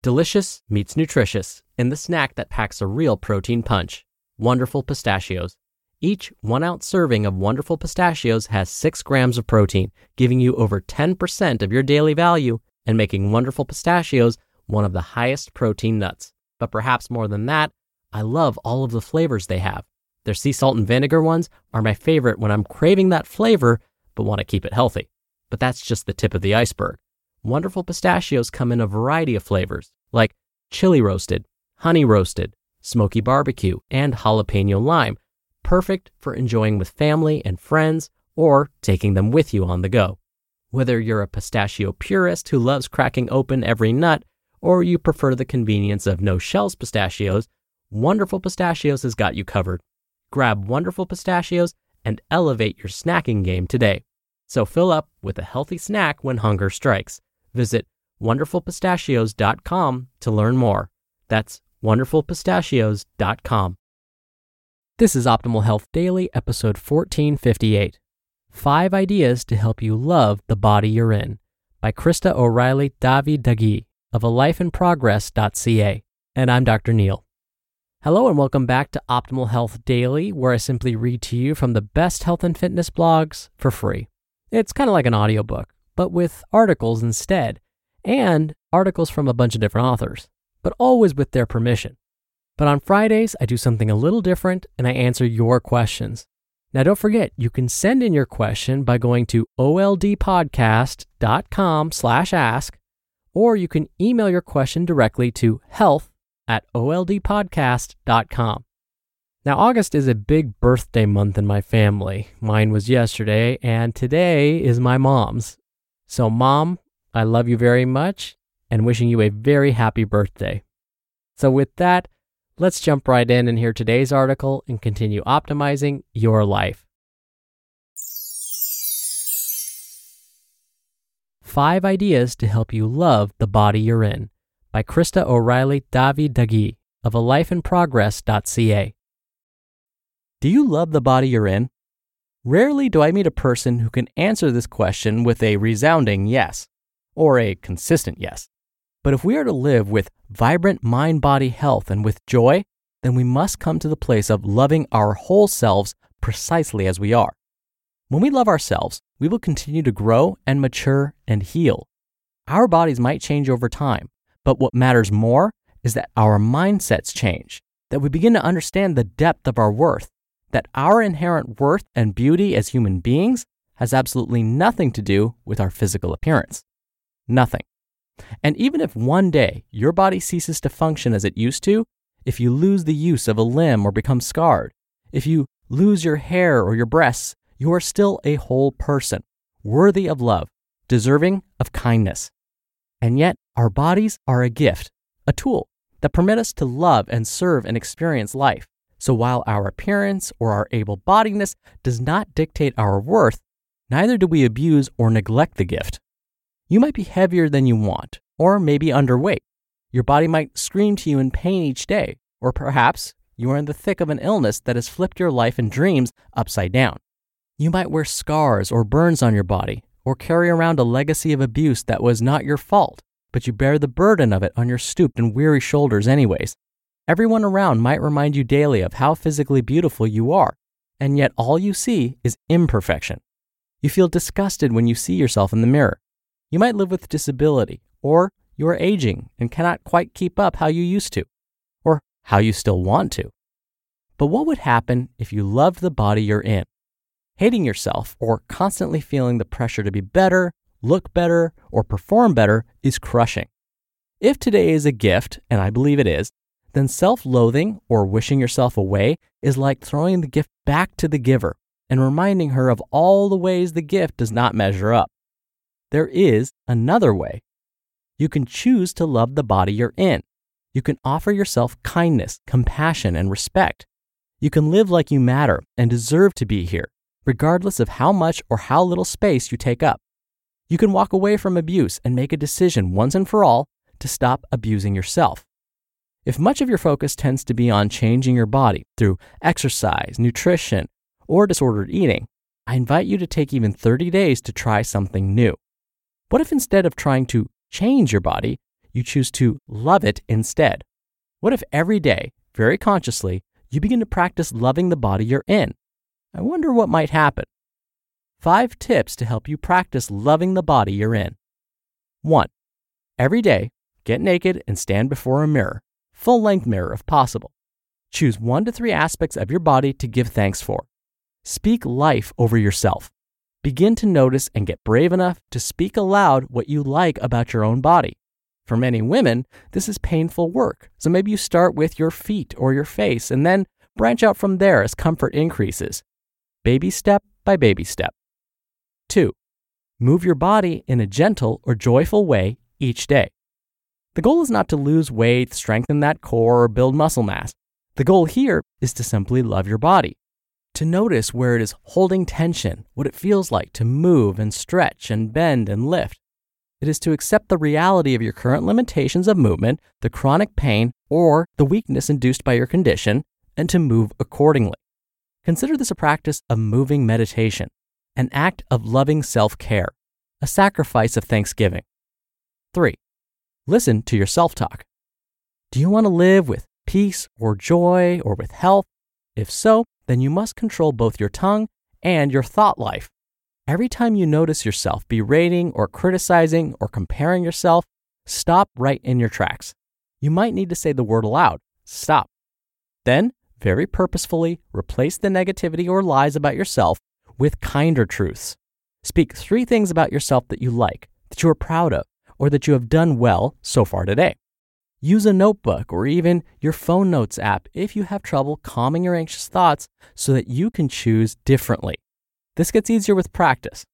Delicious meets nutritious in the snack that packs a real protein punch. Wonderful Pistachios. Each 1-ounce serving of Wonderful Pistachios has 6 grams of protein, giving you over 10% of your daily value and making Wonderful Pistachios one of the highest protein nuts. But perhaps more than that, I love all of the flavors they have. Their sea salt and vinegar ones are my favorite when I'm craving that flavor but want to keep it healthy. But that's just the tip of the iceberg. Wonderful Pistachios come in a variety of flavors, like chili roasted, honey roasted, smoky barbecue, and jalapeno lime, perfect for enjoying with family and friends or taking them with you on the go. Whether you're a pistachio purist who loves cracking open every nut, or you prefer the convenience of no-shells pistachios, Wonderful Pistachios has got you covered. Grab Wonderful Pistachios and elevate your snacking game today. So fill up with a healthy snack when hunger strikes. Visit wonderfulpistachios.com to learn more. That's wonderfulpistachios.com. This is Optimal Health Daily, episode 1458. 5 Ideas to Help You Love the Body You're In, by Krista O'Reilly Davi-Dagui of alifeinprogress.ca. And I'm Dr. Neil. Hello and welcome back to Optimal Health Daily, where I simply read to you from the best health and fitness blogs for free. It's kind of like an audiobook, but with articles instead, and articles from a bunch of different authors, but always with their permission. But on Fridays, I do something a little different and I answer your questions. Now don't forget, you can send in your question by going to oldpodcast.com/ask, or you can email your question directly to health@oldpodcast.com. Now, August is a big birthday month in my family. Mine was yesterday, and today is my mom's. So, Mom, I love you very much and wishing you a very happy birthday. So with that, let's jump right in and hear today's article and continue optimizing your life. 5 Ideas to Help You Love the Body You're In, by Krista O'Reilly Davi-Dagui of alifeinprogress.ca. Do you love the body you're in? Rarely do I meet a person who can answer this question with a resounding yes, or a consistent yes. But if we are to live with vibrant mind-body health and with joy, then we must come to the place of loving our whole selves precisely as we are. When we love ourselves, we will continue to grow and mature and heal. Our bodies might change over time, but what matters more is that our mindsets change, that we begin to understand the depth of our worth, that our inherent worth and beauty as human beings has absolutely nothing to do with our physical appearance. Nothing. And even if one day your body ceases to function as it used to, if you lose the use of a limb or become scarred, if you lose your hair or your breasts, you are still a whole person, worthy of love, deserving of kindness. And yet, our bodies are a gift, a tool that permit us to love and serve and experience life. So while our appearance or our able-bodiedness does not dictate our worth, neither do we abuse or neglect the gift. You might be heavier than you want, or maybe underweight. Your body might scream to you in pain each day, or perhaps you are in the thick of an illness that has flipped your life and dreams upside down. You might wear scars or burns on your body, or carry around a legacy of abuse that was not your fault, but you bear the burden of it on your stooped and weary shoulders anyways. Everyone around might remind you daily of how physically beautiful you are, and yet all you see is imperfection. You feel disgusted when you see yourself in the mirror. You might live with disability, or you are aging and cannot quite keep up how you used to, or how you still want to. But what would happen if you loved the body you're in? Hating yourself or constantly feeling the pressure to be better, look better, or perform better is crushing. If today is a gift, and I believe it is, then self-loathing or wishing yourself away is like throwing the gift back to the giver and reminding her of all the ways the gift does not measure up. There is another way. You can choose to love the body you're in. You can offer yourself kindness, compassion, and respect. You can live like you matter and deserve to be here, regardless of how much or how little space you take up. You can walk away from abuse and make a decision once and for all to stop abusing yourself. If much of your focus tends to be on changing your body through exercise, nutrition, or disordered eating, I invite you to take even 30 days to try something new. What if instead of trying to change your body, you choose to love it instead? What if every day, very consciously, you begin to practice loving the body you're in? I wonder what might happen. 5 tips to help you practice loving the body you're in. 1. Every day, get naked and stand before a mirror, full-length mirror if possible. Choose 1 to 3 aspects of your body to give thanks for. Speak life over yourself. Begin to notice and get brave enough to speak aloud what you like about your own body. For many women, this is painful work, so maybe you start with your feet or your face and then branch out from there as comfort increases. Baby step by baby step. 2. Move your body in a gentle or joyful way each day. The goal is not to lose weight, strengthen that core, or build muscle mass. The goal here is to simply love your body, to notice where it is holding tension, what it feels like to move and stretch and bend and lift. It is to accept the reality of your current limitations of movement, the chronic pain, or the weakness induced by your condition, and to move accordingly. Consider this a practice of moving meditation, an act of loving self-care, a sacrifice of thanksgiving. 3. Listen to your self-talk. Do you want to live with peace or joy or with health? If so, then you must control both your tongue and your thought life. Every time you notice yourself berating or criticizing or comparing yourself, stop right in your tracks. You might need to say the word aloud, stop. Then, very purposefully, replace the negativity or lies about yourself with kinder truths. Speak 3 things about yourself that you like, that you are proud of, or that you have done well so far today. Use a notebook or even your phone notes app if you have trouble calming your anxious thoughts so that you can choose differently. This gets easier with practice.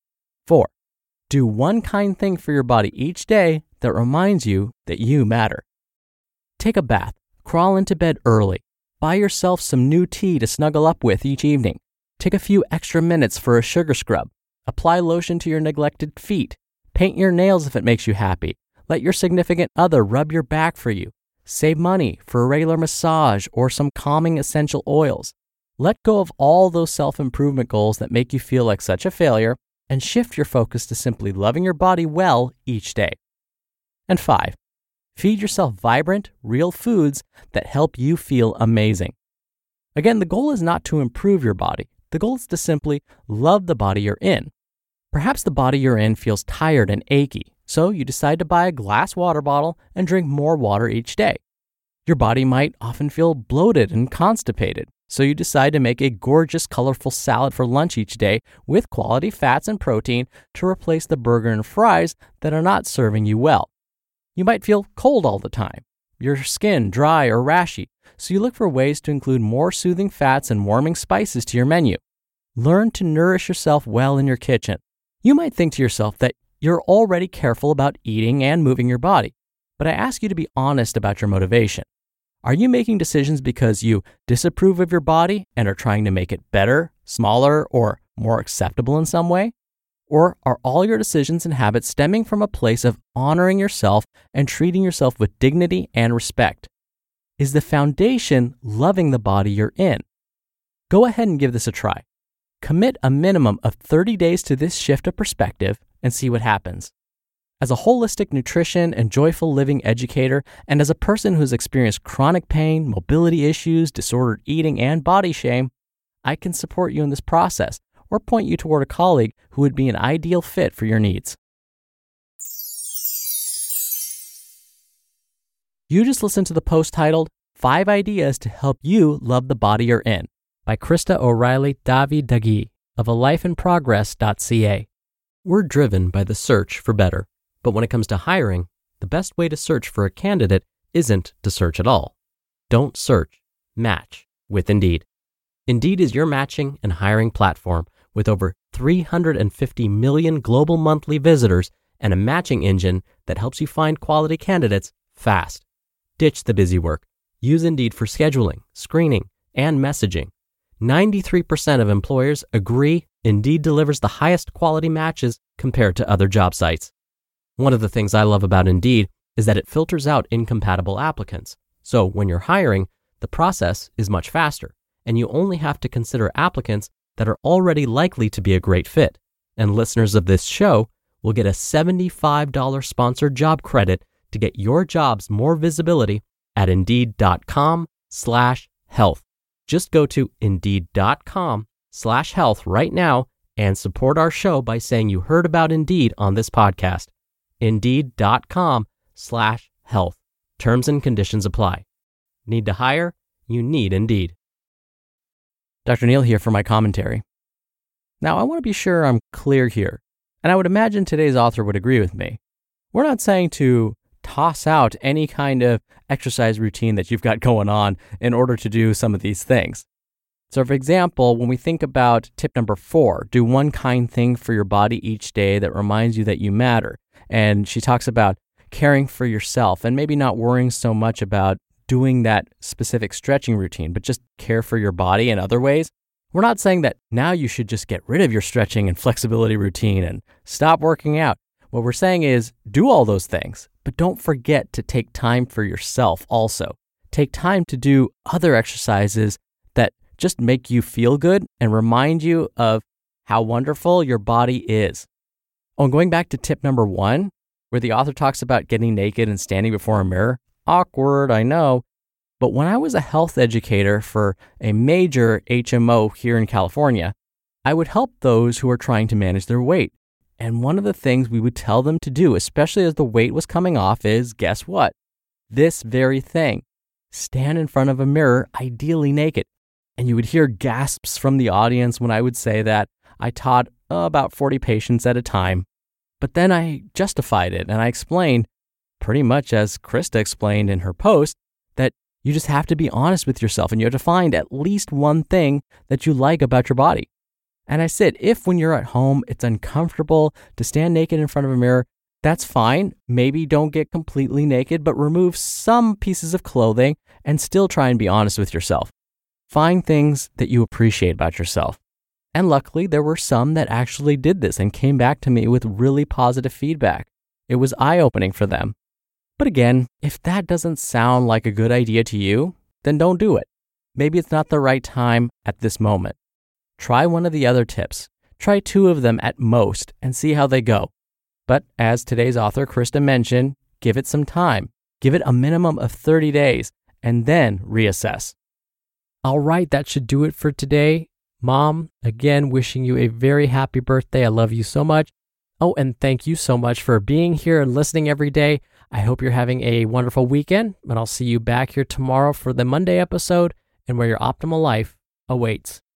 4. Do 1 kind thing for your body each day that reminds you that you matter. Take a bath, crawl into bed early, buy yourself some new tea to snuggle up with each evening. Take a few extra minutes for a sugar scrub. Apply lotion to your neglected feet. Paint your nails if it makes you happy. Let your significant other rub your back for you. Save money for a regular massage or some calming essential oils. Let go of all those self-improvement goals that make you feel like such a failure and shift your focus to simply loving your body well each day. And 5, feed yourself vibrant, real foods that help you feel amazing. Again, the goal is not to improve your body. The goal is to simply love the body you're in. Perhaps the body you're in feels tired and achy, so you decide to buy a glass water bottle and drink more water each day. Your body might often feel bloated and constipated, so you decide to make a gorgeous, colorful salad for lunch each day with quality fats and protein to replace the burger and fries that are not serving you well. You might feel cold all the time, your skin dry or rashy, so you look for ways to include more soothing fats and warming spices to your menu. Learn to nourish yourself well in your kitchen. You might think to yourself that you're already careful about eating and moving your body, but I ask you to be honest about your motivation. Are you making decisions because you disapprove of your body and are trying to make it better, smaller, or more acceptable in some way? Or are all your decisions and habits stemming from a place of honoring yourself and treating yourself with dignity and respect? Is the foundation loving the body you're in? Go ahead and give this a try. Commit a minimum of 30 days to this shift of perspective and see what happens. As a holistic nutrition and joyful living educator, and as a person who's experienced chronic pain, mobility issues, disordered eating, and body shame, I can support you in this process or point you toward a colleague who would be an ideal fit for your needs. You just listened to the post titled 5 Ideas to Help You Love the Body You're In by Krista O'Reilly Davi-Dagui of alifeinprogress.ca. We're driven by the search for better, but when it comes to hiring, the best way to search for a candidate isn't to search at all. Don't search, match with Indeed. Indeed is your matching and hiring platform with over 350 million global monthly visitors and a matching engine that helps you find quality candidates fast. Ditch the busy work. Use Indeed for scheduling, screening, and messaging. 93% of employers agree Indeed delivers the highest quality matches compared to other job sites. One of the things I love about Indeed is that it filters out incompatible applicants. So when you're hiring, the process is much faster, and you only have to consider applicants that are already likely to be a great fit. And listeners of this show will get a $75 sponsored job credit to get your jobs more visibility at Indeed.com/health. Just go to Indeed.com/health right now and support our show by saying you heard about Indeed on this podcast. Indeed.com/health. Terms and conditions apply. Need to hire? You need Indeed. Dr. Neal here for my commentary. Now, I want to be sure I'm clear here, and I would imagine today's author would agree with me. We're not saying to toss out any kind of exercise routine that you've got going on in order to do some of these things. So, for example, when we think about tip number 4, do one kind thing for your body each day that reminds you that you matter. And she talks about caring for yourself and maybe not worrying so much about doing that specific stretching routine, but just care for your body in other ways. We're not saying that now you should just get rid of your stretching and flexibility routine and stop working out. What we're saying is do all those things, but don't forget to take time for yourself also. Take time to do other exercises that just make you feel good and remind you of how wonderful your body is. Oh, and going back to tip number 1, where the author talks about getting naked and standing before a mirror. Awkward, I know. But when I was a health educator for a major HMO here in California, I would help those who are trying to manage their weight. And one of the things we would tell them to do, especially as the weight was coming off, is guess what? This very thing. Stand in front of a mirror, ideally naked. And you would hear gasps from the audience when I would say that. I taught about 40 patients at a time. But then I justified it and I explained, pretty much as Krista explained in her post, that you just have to be honest with yourself and you have to find at least one thing that you like about your body. And I said, if when you're at home, it's uncomfortable to stand naked in front of a mirror, that's fine. Maybe don't get completely naked, but remove some pieces of clothing and still try and be honest with yourself. Find things that you appreciate about yourself. And luckily, there were some that actually did this and came back to me with really positive feedback. It was eye-opening for them. But again, if that doesn't sound like a good idea to you, then don't do it. Maybe it's not the right time at this moment. Try one of the other tips. Try 2 of them at most and see how they go. But as today's author, Krista, mentioned, give it some time. Give it a minimum of 30 days and then reassess. All right, that should do it for today. Mom, again, wishing you a very happy birthday. I love you so much. Oh, and thank you so much for being here and listening every day. I hope you're having a wonderful weekend, and I'll see you back here tomorrow for the Monday episode and where your optimal life awaits.